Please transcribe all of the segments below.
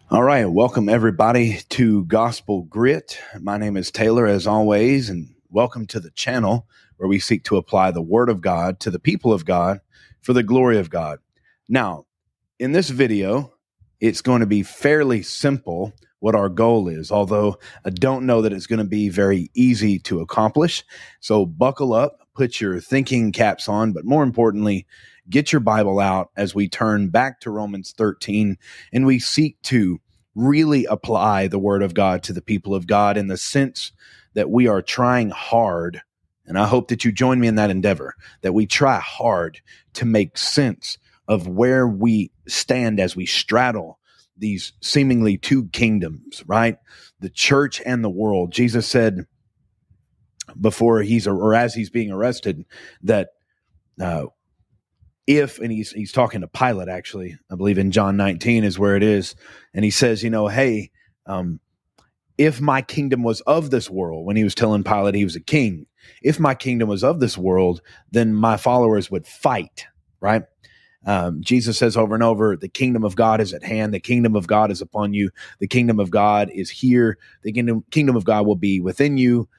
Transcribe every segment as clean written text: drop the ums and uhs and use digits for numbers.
All right, welcome everybody to Gospel Grit. My name is Taylor, as always, and welcome to the channel where we seek to apply the Word of God to the people of God for the glory of God. Now, in this video, it's going to be fairly simple what our goal is, although I don't know that it's going to be very easy to accomplish. So buckle up, put your thinking caps on, but more importantly, get your Bible out as we turn back to Romans 13 and we seek to really apply the Word of God to the people of God in the sense that we are trying hard. And I hope that you join me in that endeavor, that we try hard to make sense of where we stand as we straddle these seemingly two kingdoms, right? The church and the world. Jesus said before as he's being arrested that and he's talking to Pilate, actually, I believe in John 19 is where it is. And he says, hey, if my kingdom was of this world, when he was telling Pilate he was a king, if my kingdom was of this world, then my followers would fight, right? Jesus says over and over, the kingdom of God is at hand. The kingdom of God is upon you. The kingdom of God is here. The kingdom of God will be within you.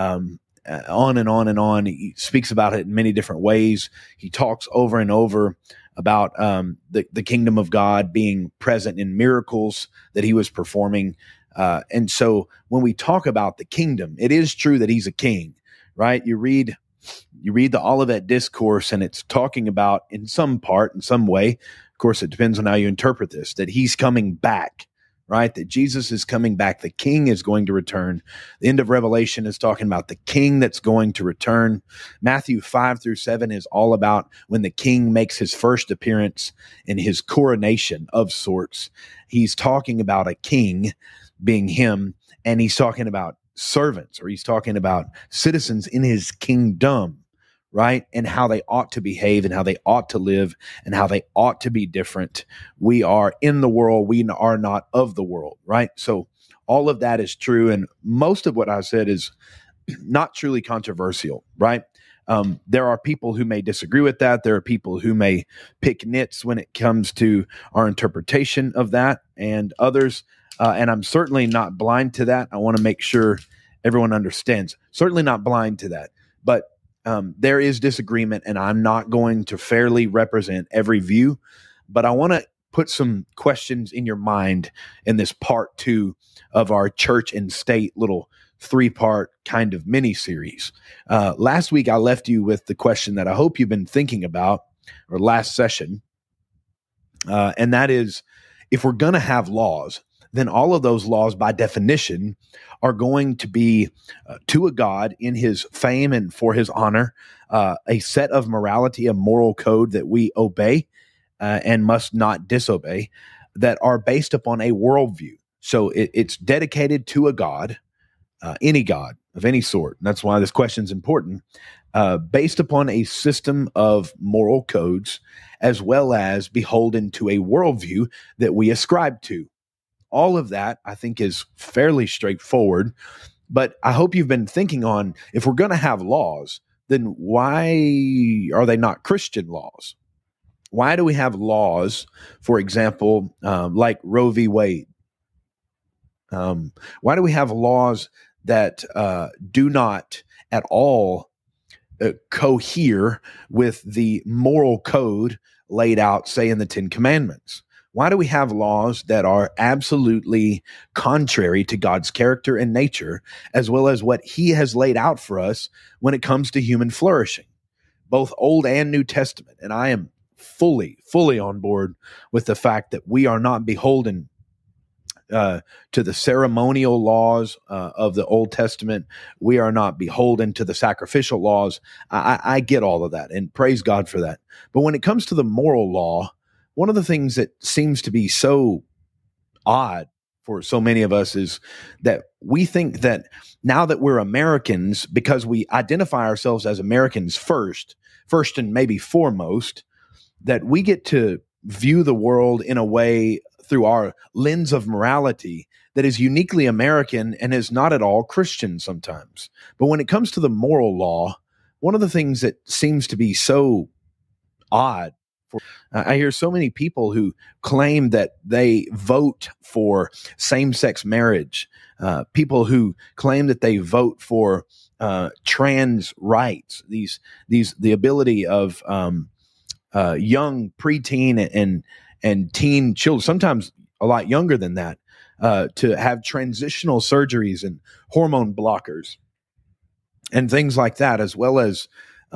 On and on and on. He speaks about it in many different ways. He talks over and over about the kingdom of God being present in miracles that he was performing. And so when we talk about the kingdom, it is true that he's a king, right? You read the Olivet Discourse, and it's talking about in some way, of course, it depends on how you interpret this, that he's coming back, right? That Jesus is coming back. The king is going to return. The end of Revelation is talking about the king that's going to return. Matthew 5-7 is all about when the king makes his first appearance in his coronation of sorts. He's talking about a king being him, and he's talking about servants, or he's talking about citizens in his kingdom, right? And how they ought to behave and how they ought to live and how they ought to be different. We are in the world. We are not of the world, right? So all of that is true. And most of what I said is not truly controversial, right? There are people who may disagree with that. There are people who may pick nits when it comes to our interpretation of that, and others. And I'm certainly not blind to that. I want to make sure everyone understands. Certainly not blind to that. But there is disagreement, and I'm not going to fairly represent every view. But I want to put some questions in your mind in this part 2 of our church and state little 3-part kind of mini series. Last week, I left you with the question that I hope you've been thinking about, or last session. And that is, if we're going to have laws, then all of those laws by definition are going to be to a God in his fame and for his honor, a set of morality, a moral code that we obey and must not disobey, that are based upon a worldview. So it's dedicated to a God, any God of any sort. And that's why this question is important, based upon a system of moral codes, as well as beholden to a worldview that we ascribe to. All of that, I think, is fairly straightforward, but I hope you've been thinking on, if we're going to have laws, then why are they not Christian laws? Why do we have laws, for example, like Roe v. Wade? Why do we have laws that do not at all cohere with the moral code laid out, say, in the Ten Commandments? Why do we have laws that are absolutely contrary to God's character and nature, as well as what he has laid out for us when it comes to human flourishing, both Old and New Testament? And I am fully on board with the fact that we are not beholden to the ceremonial laws of the Old Testament. We are not beholden to the sacrificial laws. I get all of that, and praise God for that. But when it comes to the moral law, one of the things that seems to be so odd for so many of us is that we think that now that we're Americans, because we identify ourselves as Americans first and maybe foremost, that we get to view the world in a way through our lens of morality that is uniquely American and is not at all Christian sometimes. But when it comes to the moral law, one of the things that seems to be so odd I hear so many people who claim that they vote for same-sex marriage, people who claim that they vote for trans rights, the ability of young preteen and teen children, sometimes a lot younger than that, to have transitional surgeries and hormone blockers and things like that, as well as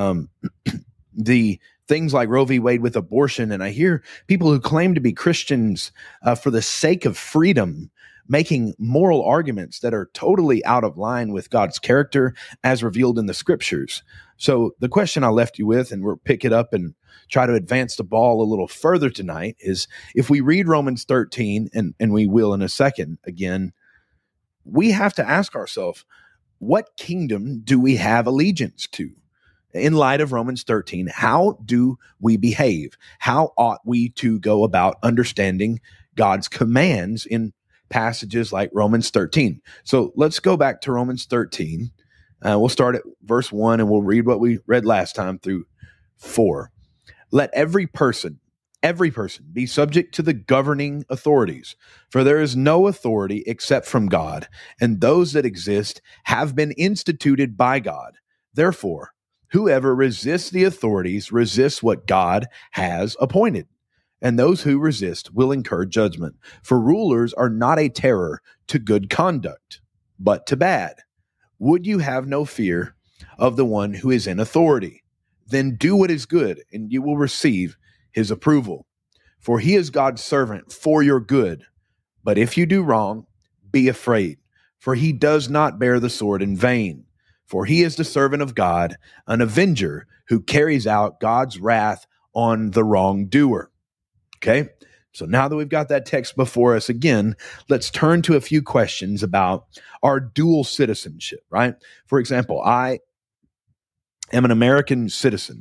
the things like Roe v. Wade with abortion. And I hear people who claim to be Christians for the sake of freedom making moral arguments that are totally out of line with God's character as revealed in the scriptures. So the question I left you with, and we'll pick it up and try to advance the ball a little further tonight, is if we read Romans 13, and we will in a second again, we have to ask ourselves, what kingdom do we have allegiance to? In light of Romans 13, how do we behave? How ought we to go about understanding God's commands in passages like Romans 13? So let's go back to Romans 13. We'll start at verse 1 and we'll read what we read last time through 4. Let every person be subject to the governing authorities, for there is no authority except from God, and those that exist have been instituted by God. Therefore, whoever resists the authorities resists what God has appointed, and those who resist will incur judgment. For rulers are not a terror to good conduct, but to bad. Would you have no fear of the one who is in authority? Then do what is good, and you will receive his approval. For he is God's servant for your good. But if you do wrong, be afraid, for he does not bear the sword in vain. For he is the servant of God, an avenger who carries out God's wrath on the wrongdoer. Okay, so now that we've got that text before us again, let's turn to a few questions about our dual citizenship, right? For example, I am an American citizen.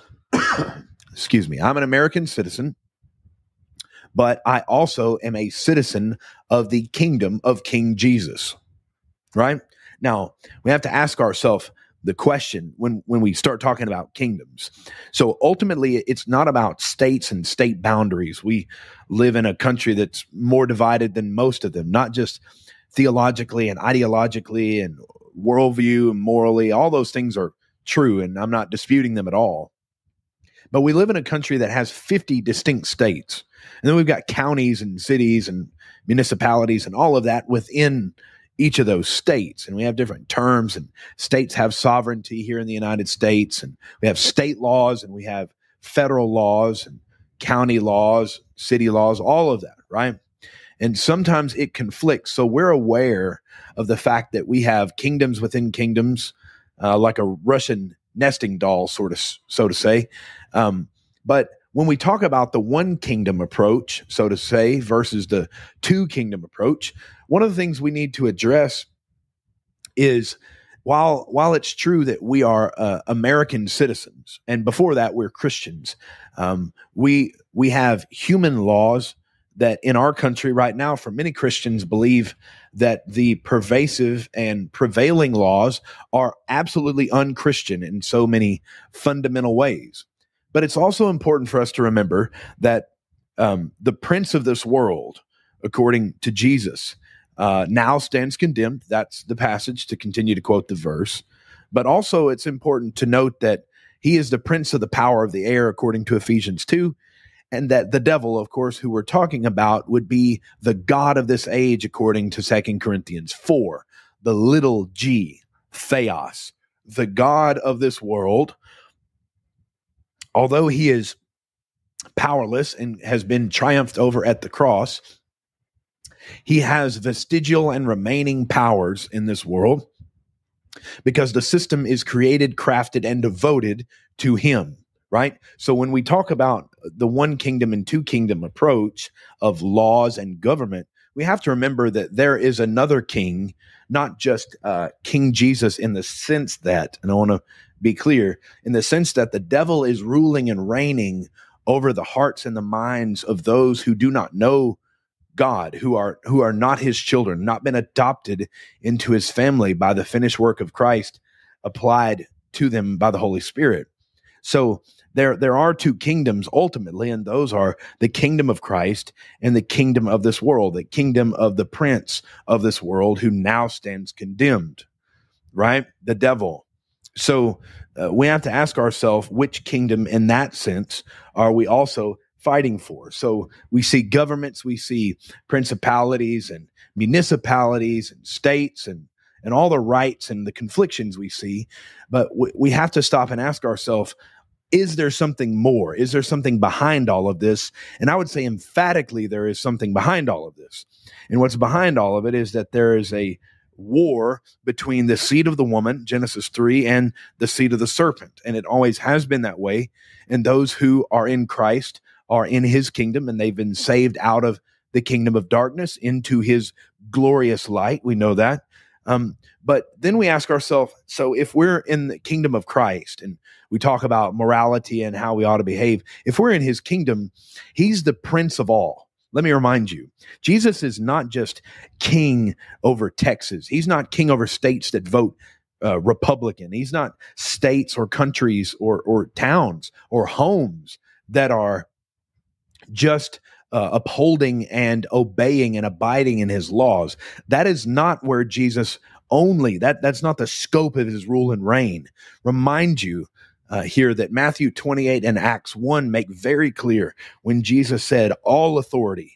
Excuse me. I'm an American citizen, but I also am a citizen of the kingdom of King Jesus, right? Now, we have to ask ourselves the question when we start talking about kingdoms. So ultimately, it's not about states and state boundaries. We live in a country that's more divided than most of them, not just theologically and ideologically and worldview and morally. All those things are true, and I'm not disputing them at all. But we live in a country that has 50 distinct states. And then we've got counties and cities and municipalities and all of that within each of those states. And we have different terms, and states have sovereignty here in the United States. And we have state laws, and we have federal laws and county laws, city laws, all of that, right? And sometimes it conflicts. So we're aware of the fact that we have kingdoms within kingdoms, like a Russian nesting doll, sort of, so to say. But when we talk about the one kingdom approach, so to say, versus the two kingdom approach, one of the things we need to address is while it's true that we are American citizens, and before that we're Christians, we have human laws that in our country right now, for many Christians, believe that the pervasive and prevailing laws are absolutely unchristian in so many fundamental ways. But it's also important for us to remember that the prince of this world, according to Jesus, now stands condemned. That's the passage, to continue to quote the verse. But also it's important to note that he is the prince of the power of the air, according to Ephesians 2, and that the devil, of course, who we're talking about, would be the god of this age, according to 2 Corinthians 4, the little g, theos, the god of this world. Although he is powerless and has been triumphed over at the cross, he has vestigial and remaining powers in this world because the system is created, crafted, and devoted to him, right? So when we talk about the one kingdom and two kingdom approach of laws and government, we have to remember that there is another king, not just King Jesus in the sense that, and I want to be clear, in the sense that the devil is ruling and reigning over the hearts and the minds of those who do not know God, who are not his children, not been adopted into his family by the finished work of Christ applied to them by the Holy Spirit. So there are two kingdoms ultimately, and those are the kingdom of Christ and the kingdom of this world, the kingdom of the prince of this world who now stands condemned, right? The devil. So we have to ask ourselves, which kingdom in that sense are we also fighting for? So we see governments, we see principalities and municipalities and states and all the rights and the conflictions we see. But we have to stop and ask ourselves, is there something more? Is there something behind all of this? And I would say emphatically there is something behind all of this. And what's behind all of it is that there is a war between the seed of the woman, Genesis 3, and the seed of the serpent. And it always has been that way. And those who are in Christ are in his kingdom, and they've been saved out of the kingdom of darkness into his glorious light. We know that. But then we ask ourselves, so if we're in the kingdom of Christ and we talk about morality and how we ought to behave, if we're in his kingdom, he's the prince of all. Let me remind you, Jesus is not just king over Texas. He's not king over states that vote Republican. He's not states or countries or towns or homes that are just upholding and obeying and abiding in his laws. That is not where Jesus that's not the scope of his rule and reign. Remind you here that Matthew 28 and Acts 1 make very clear when Jesus said, all authority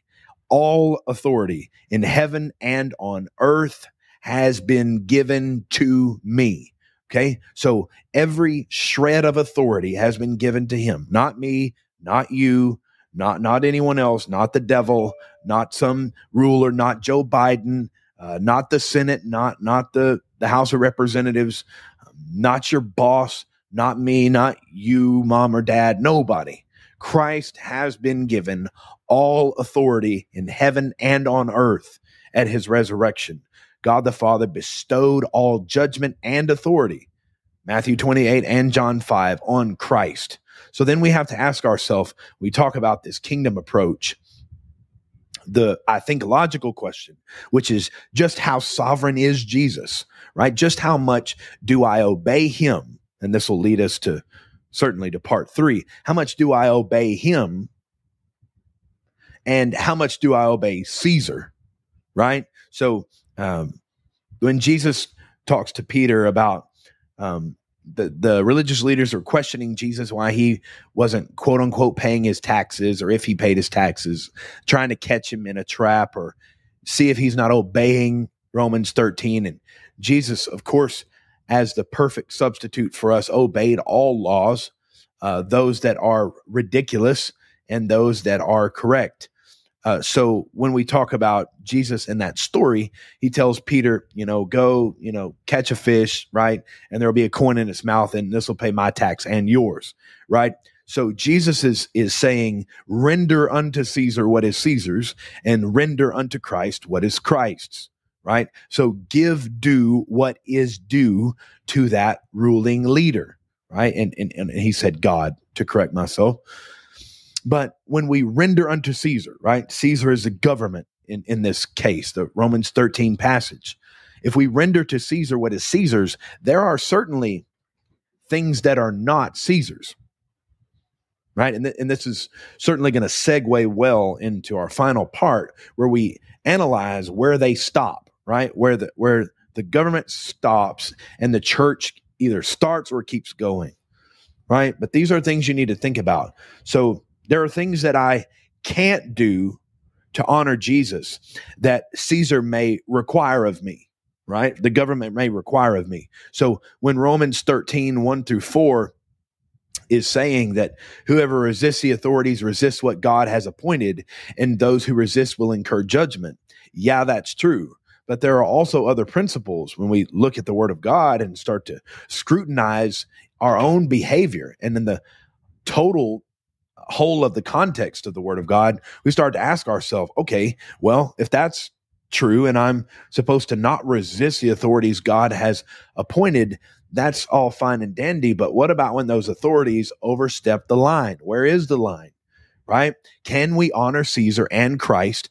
in heaven and on earth has been given to me. Okay. So every shred of authority has been given to him, not me, not you, not anyone else, not the devil, not some ruler, not Joe Biden, not the Senate, not the House of Representatives, not your boss, not me, not you, mom or dad, nobody. Christ has been given all authority in heaven and on earth at his resurrection. God the Father bestowed all judgment and authority, Matthew 28 and John 5, on Christ. So then we have to ask ourselves, we talk about this kingdom approach, I think logical question, which is just how sovereign is Jesus, right? Just how much do I obey him? And this will lead us certainly to part 3. How much do I obey him? And how much do I obey Caesar, right? So when Jesus talks to Peter about the religious leaders are questioning Jesus why he wasn't, quote unquote, paying his taxes, or if he paid his taxes, trying to catch him in a trap or see if he's not obeying Romans 13. And Jesus, of course, as the perfect substitute for us, obeyed all laws, those that are ridiculous and those that are correct. So when we talk about Jesus in that story, he tells Peter, go, catch a fish, right? And there'll be a coin in its mouth, and this will pay my tax and yours, right? So Jesus is saying, render unto Caesar what is Caesar's, and render unto Christ what is Christ's, right? So give due what is due to that ruling leader, right? And he said God, to correct myself. But when we render unto Caesar, right? Caesar is the government in this case, the Romans 13 passage. If we render to Caesar what is Caesar's, there are certainly things that are not Caesar's, right? And this is certainly going to segue well into our final part where we analyze where they stop, right? Where the government stops and the church either starts or keeps going, right? But these are things you need to think about. So there are things that I can't do to honor Jesus that Caesar may require of me, right? The government may require of me. So when Romans 13, 1 through 4 is saying that whoever resists the authorities resists what God has appointed, and those who resist will incur judgment. Yeah, that's true. But there are also other principles when we look at the Word of God and start to scrutinize our own behavior. And in the total whole of the context of the Word of God, we start to ask ourselves, okay, well, if that's true and I'm supposed to not resist the authorities God has appointed, that's all fine and dandy. But what about when those authorities overstep the line? Where is the line, right? Can we honor Caesar and Christ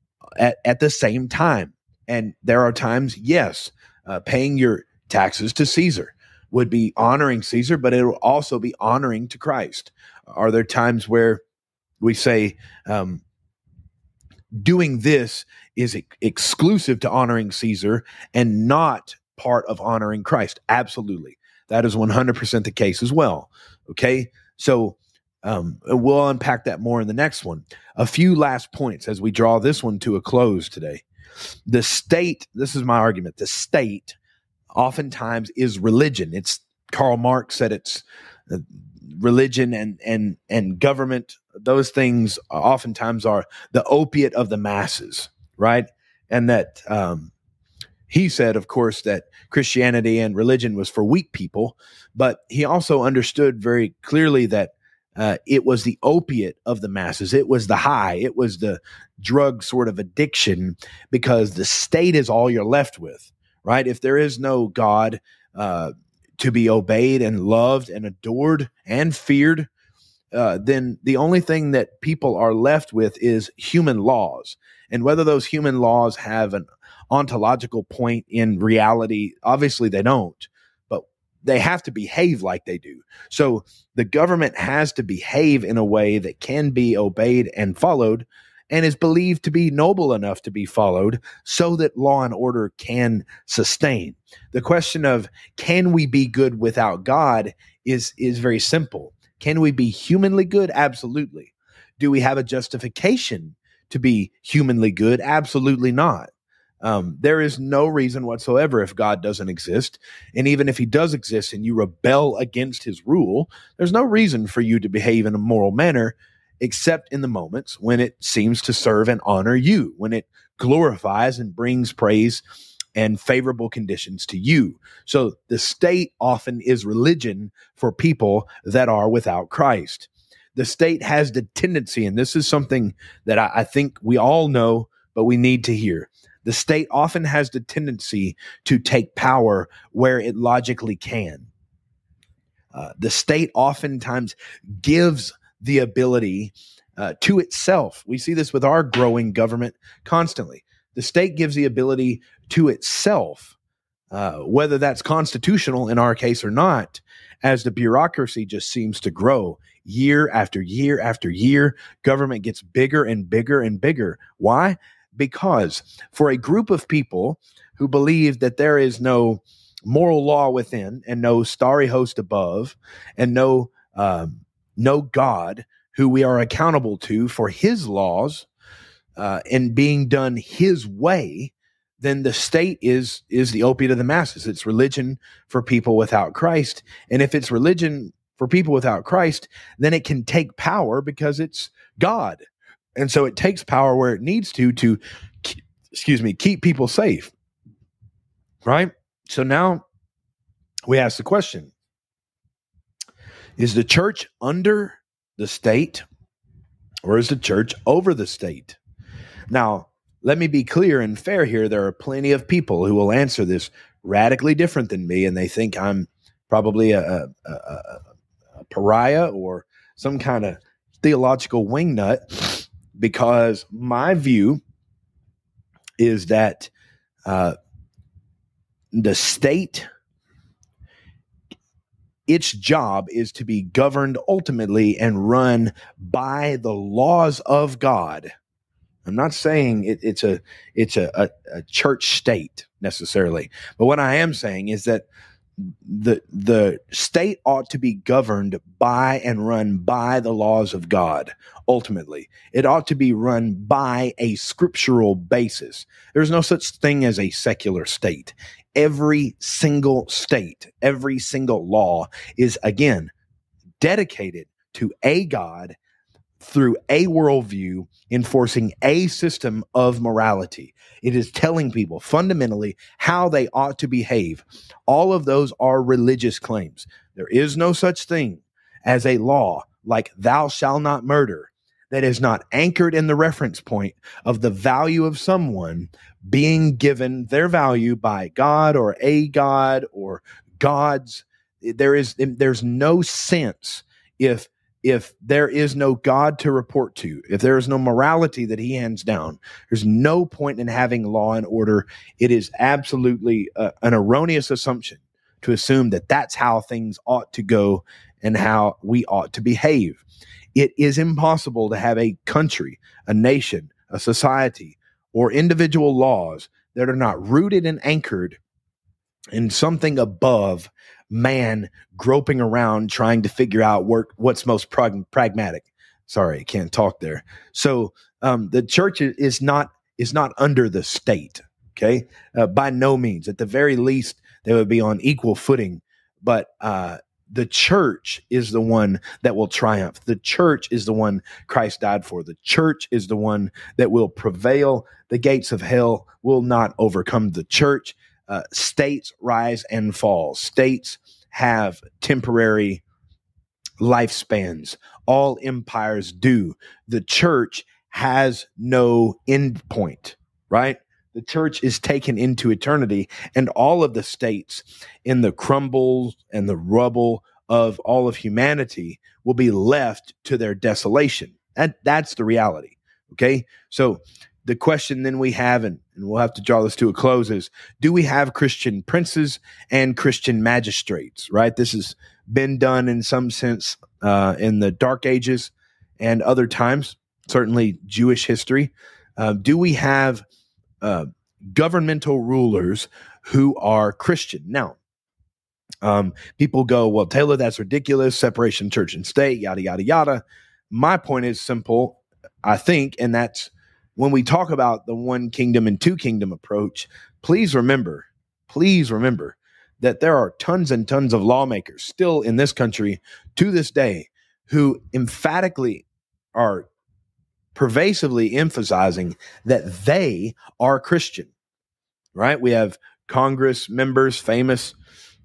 at the same time? And there are times, yes, paying your taxes to Caesar. would be honoring Caesar, but it will also be honoring to Christ. Are there times where we say doing this is exclusive to honoring Caesar and not part of honoring Christ? Absolutely. That is 100% the case as well. Okay. So we'll unpack that more in the next one. A few last points as we draw this one to a close today. The state, this is my argument, the state oftentimes is religion. It's Karl Marx said it's religion and government. Those things oftentimes are the opiate of the masses, right? And that he said, of course, that Christianity and religion was for weak people, but he also understood very clearly that it was the opiate of the masses. It was the high. It was the drug sort of addiction, because the state is all you're left with, right? If there is no God to be obeyed and loved and adored and feared, then the only thing that people are left with is human laws. And whether those human laws have an ontological point in reality, obviously they don't, but they have to behave like they do. So the government has to behave in a way that can be obeyed and followed, and is believed to be noble enough to be followed, so that law and order can sustain. The question of can we be good without God is very simple. Can we be humanly good? Absolutely. Do we have a justification to be humanly good? Absolutely not. There is no reason whatsoever, if God doesn't exist, and even if he does exist and you rebel against his rule, there's no reason for you to behave in a moral manner, except in the moments when it seems to serve and honor you, when it glorifies and brings praise and favorable conditions to you. So the state often is religion for people that are without Christ. The state has the tendency, and this is something that I think we all know, but we need to hear. The state often has the tendency to take power where it logically can. The state oftentimes gives the ability to itself. We see this with our growing government constantly. The state gives the ability to itself, whether that's constitutional in our case or not, as the bureaucracy just seems to grow year after year after year. Government gets bigger and bigger and bigger. Why? Because for a group of people who believe that there is no moral law within and no starry host above and no God who we are accountable to for his laws and being done his way, then the state is the opiate of the masses. It's religion for people without Christ. And if it's religion for people without Christ, then it can take power because it's God. And so it takes power where it needs to keep people safe, right? So now we ask the question, is the church under the state, or is the church over the state? Now, let me be clear and fair here. There are plenty of people who will answer this radically different than me, and they think I'm probably a pariah or some kind of theological wingnut, because my view is that the state, its job is to be governed ultimately and run by the laws of God. I'm not saying it's a church state necessarily, but what I am saying is that the state ought to be governed by and run by the laws of God. Ultimately, it ought to be run by a scriptural basis. There's no such thing as a secular state. Every single state, every single law is, again, dedicated to a God through a worldview, enforcing a system of morality. It is telling people fundamentally how they ought to behave. All of those are religious claims. There is no such thing as a law like thou shalt not murder that is not anchored in the reference point of the value of someone being given their value by God or a God or gods. There's no sense if there is no God to report to, if there is no morality that he hands down, there's no point in having law and order. It is absolutely an erroneous assumption to assume that that's how things ought to go and how we ought to behave. It is impossible to have a country, a nation, a society, or individual laws that are not rooted and anchored in something above man groping around trying to figure out what's most pragmatic. Sorry, I can't talk there. So the church is not under the state. Okay, by no means. At the very least, they would be on equal footing. But the church is the one that will triumph. The church is the one Christ died for. The church is the one that will prevail. The gates of hell will not overcome the church. States rise and fall. States have temporary lifespans. All empires do. The church has no end point, right? The church is taken into eternity, and all of the states in the crumble and the rubble of all of humanity will be left to their desolation. That's the reality. Okay. So the question then we have, and we'll have to draw this to a close, is do we have Christian princes and Christian magistrates, right? This has been done in some sense in the Dark Ages and other times, certainly Jewish history. Do we have governmental rulers who are Christian? Now, people go, well, Taylor, that's ridiculous. Separation church and state, yada, yada, yada. My point is simple, I think, and that's when we talk about the one kingdom and two kingdom approach, please remember that there are tons and tons of lawmakers still in this country to this day who emphatically are pervasively emphasizing that they are Christian, right? We have Congress members, famous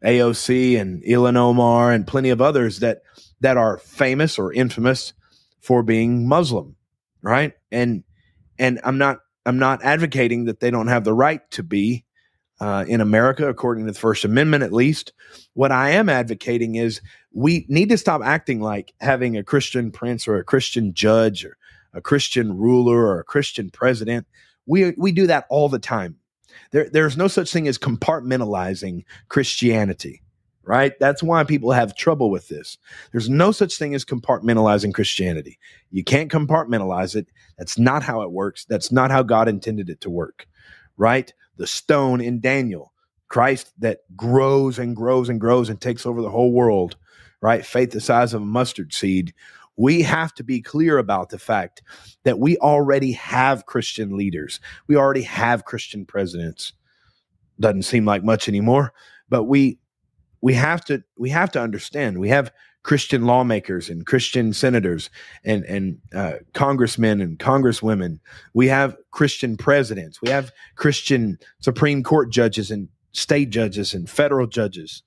AOC and Ilhan Omar and plenty of others that are famous or infamous for being Muslim, right? And I'm not advocating that they don't have the right to be in America, according to the First Amendment, at least. What I am advocating is we need to stop acting like having a Christian prince or a Christian judge or a Christian ruler or a Christian president. We do that all the time. There's no such thing as compartmentalizing Christianity, right? That's why people have trouble with this. There's no such thing as compartmentalizing Christianity. You can't compartmentalize it. That's not how it works. That's not how God intended it to work, right? The stone in Daniel, Christ that grows and grows and grows and takes over the whole world, right? Faith the size of a mustard seed. We have to be clear about the fact that we already have Christian leaders. We already have Christian presidents. Doesn't seem like much anymore, but we have to understand we have Christian lawmakers and Christian senators and congressmen and congresswomen. We have Christian presidents. We have Christian Supreme Court judges and state judges and federal judges.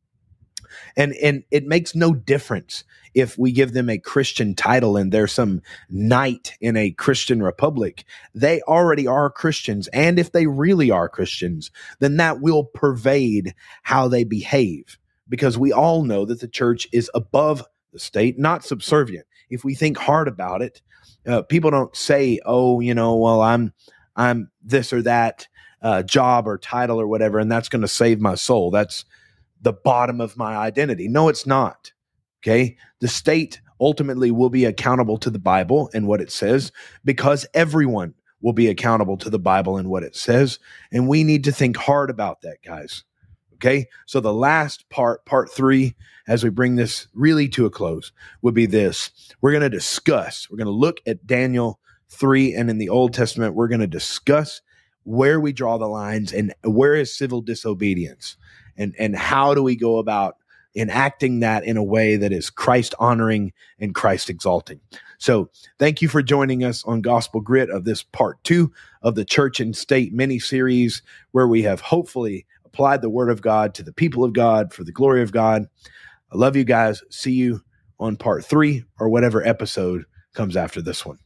And it makes no difference if we give them a Christian title and they're some knight in a Christian republic. They already are Christians. And if they really are Christians, then that will pervade how they behave, because we all know that the church is above the state, not subservient. If we think hard about it, people don't say, oh, well, I'm this or that job or title or whatever, and that's going to save my soul. That's the bottom of my identity. No, it's not. Okay. The state ultimately will be accountable to the Bible and what it says, because everyone will be accountable to the Bible and what it says. And we need to think hard about that, guys. Okay. So the last part 3, as we bring this really to a close, would be this. We're going to look at Daniel 3, and in the Old Testament, we're going to discuss where we draw the lines and where is civil disobedience. And how do we go about enacting that in a way that is Christ honoring and Christ exalting? So thank you for joining us on Gospel Grit of this part 2 of the Church and State mini series, where we have hopefully applied the word of God to the people of God for the glory of God. I love you guys. See you on part 3 or whatever episode comes after this one.